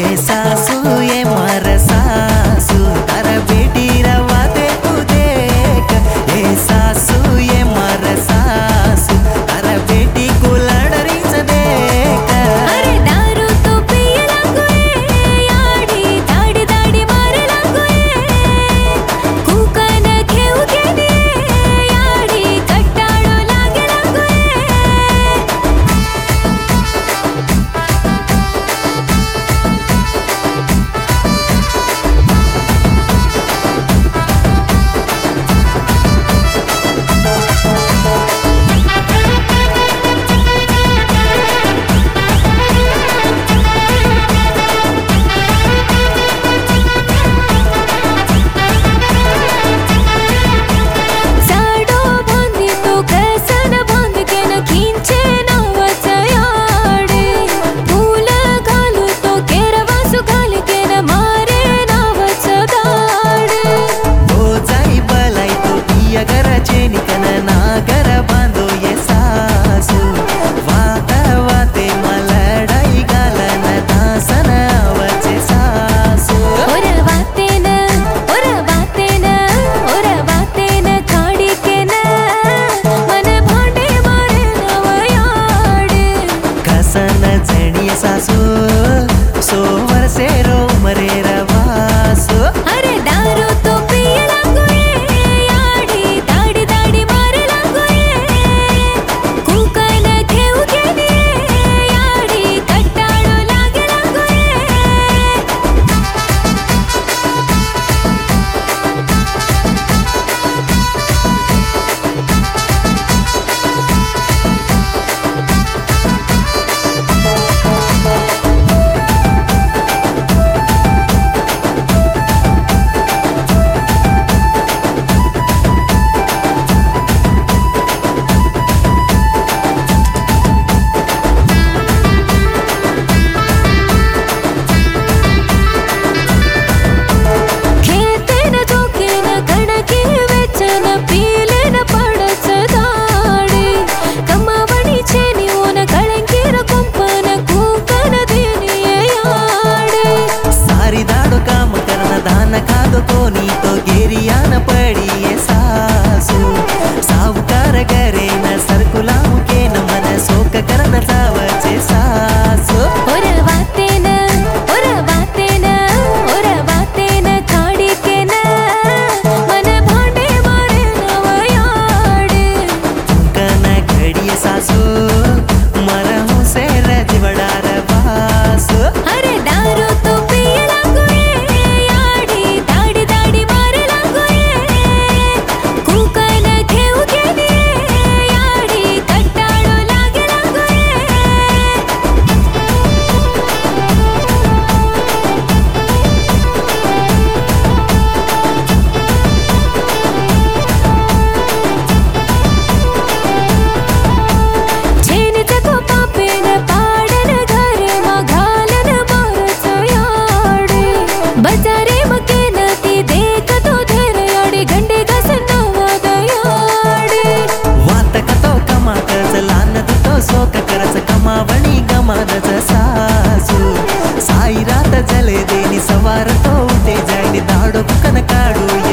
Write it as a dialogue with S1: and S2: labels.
S1: ये सासू ये मार सासू तारा बेटी रवाते तू देख ये सासू ये मार सासू तारा बेटी को लड़रीच देख
S2: अरे दारू तो पिए लागू याडी दाडी दाडी मारे लागू कुकन घेऊ घेणे याडी कट्टाळो लागे लागू साडो बांधी तो कैसन बांध के न खींचे नावाच याडे फूल घालू तो केरवासू घाल के न मारे नावाच दाडे
S1: हो जाई बलाई तो पिया घराचे निकन नागर बांधो ये सासू वाता वाते मलडाई घालन दासन आवचे सासू
S2: ओर वातेन काडी के न मन भांडे मारे नवयाडे
S1: कसन झेणी सासू सोवर से रो मरे रवासू
S2: अरे दारू तो पिए लागू याडी दाडी दाडी मारे लागू कुकन घेऊ घेणे याडी कट्टाळो लागे लागू खेतेन झोकेन कणके वेचन पीलेन पडच दाडे कमावणी छेनी ओन कळंकीर कुंपन कुकन देनी याडे
S1: सारी दाडो काम करना धान खादो कोणी तो गेरियान पडी ये सासू सावकार करे न सरकुलाऊ के न मन सोक करन जावचे सासू
S2: ओर वातेन काडी के न मन भांडे मारे नवयाडे
S1: कन घडी सासू मरहू से रजवडार बासू
S2: अरे दारू तो पिए लागू याडी दाडी दाडी मारे लागू कुकन घेऊ घेणे याडी कट्टाळो लागे लागू छेनीचे तो पापेन पाडन घर मा घालन मारच याडे बजारे मके नती देख तो धेर याडी गंडे घासन वाद याडे
S1: वात कतो कमाकच लान तो सोक करच कमावणी गमानच सासू साई रात जले देनी सवार तो उठे जायनी दाडो कन काढू